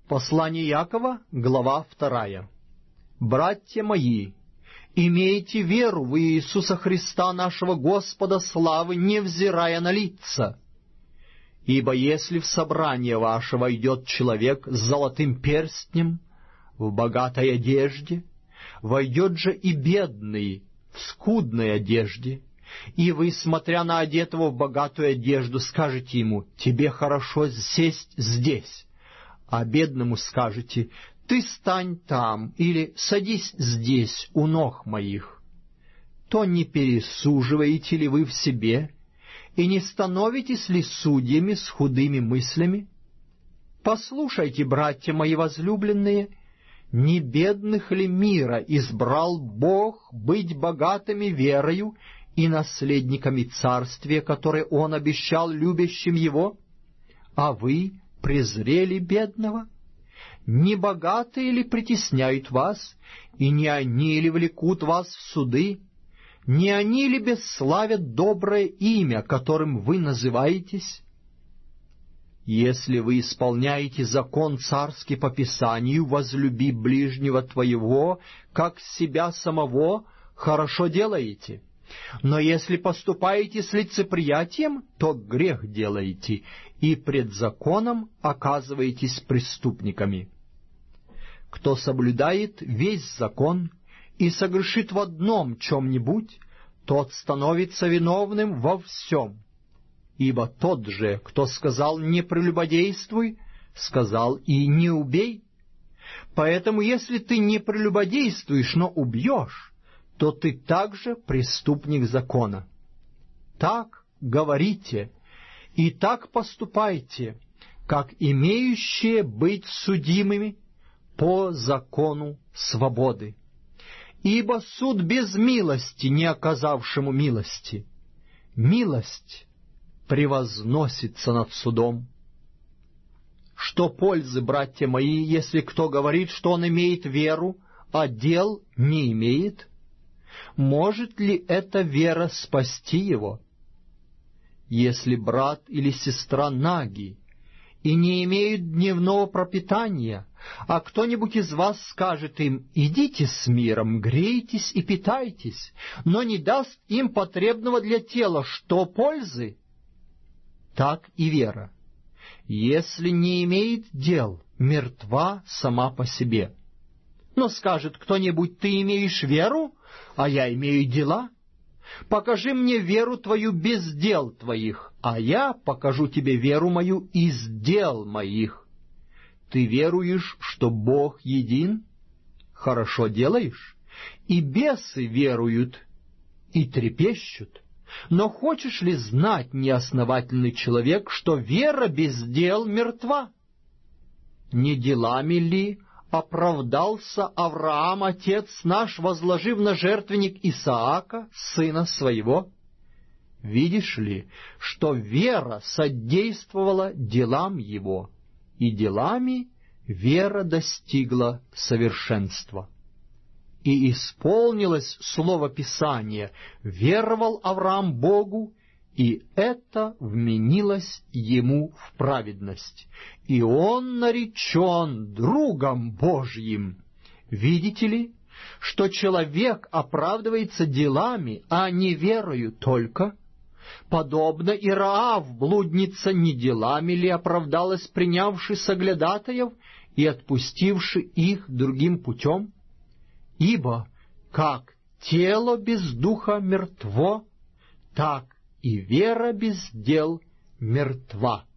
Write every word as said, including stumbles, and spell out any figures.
Послание Иакова, глава вторая. «Братья мои, имейте веру в Иисуса Христа нашего Господа славы, невзирая на лица. Ибо если в собрание ваше войдет человек с золотым перстнем, в богатой одежде, войдет же и бедный в скудной одежде, и вы, смотря на одетого в богатую одежду, скажете ему: тебе хорошо сесть здесь, а бедному скажете: ты стань там, или садись здесь, у ног моих, то не пересуживаете ли вы в себе, и не становитесь ли судьями с худыми мыслями? Послушайте, братья мои возлюбленные, не бедных ли мира избрал Бог быть богатыми верою и наследниками царствия, которое Он обещал любящим Его? А вы презрели бедного? Не богатые ли притесняют вас, и не они ли влекут вас в суды? Не они ли бесславят доброе имя, которым вы называетесь? Если вы исполняете закон царский по Писанию: возлюби ближнего твоего, как себя самого, хорошо делаете. Но если поступаете с лицеприятием, то грех делаете, и пред законом оказываетесь преступниками. Кто соблюдает весь закон и согрешит в одном чем-нибудь, тот становится виновным во всем. Ибо тот же, кто сказал «не прелюбодействуй», сказал и «не убей». Поэтому если ты не прелюбодействуешь, но убьешь, то ты также преступник закона. Так говорите и так поступайте, как имеющие быть судимыми по закону свободы. Ибо суд без милости, не оказавшему милости. Милость превозносится над судом. Что пользы, братья мои, если кто говорит, что он имеет веру, а дел не имеет? Может ли эта вера спасти его? Если брат или сестра наги и не имеют дневного пропитания, а кто-нибудь из вас скажет им: идите с миром, грейтесь и питайтесь, но не даст им потребного для тела, что пользы? Так и вера, если не имеет дел, мертва сама по себе. Но скажет кто-нибудь: ты имеешь веру, а я имею дела? Покажи мне веру твою без дел твоих, а я покажу тебе веру мою из дел моих. Ты веруешь, что Бог един? Хорошо делаешь. И бесы веруют и трепещут. Но хочешь ли знать, неосновательный человек, что вера без дел мертва? Не делами ли оправдался Авраам, отец наш, возложив на жертвенник Исаака, сына своего? Видишь ли, что вера содействовала делам его, и делами вера достигла совершенства. И исполнилось слово Писания: веровал Авраам Богу, и это вменилось ему в праведность, и он наречен другом Божьим. Видите ли, что человек оправдывается делами, а не верою только? Подобно и Раав, блудница, не делами ли оправдалась, принявши соглядатаев и отпустивши их другим путем? Ибо как тело без духа мертво, так и вера без дел мертва.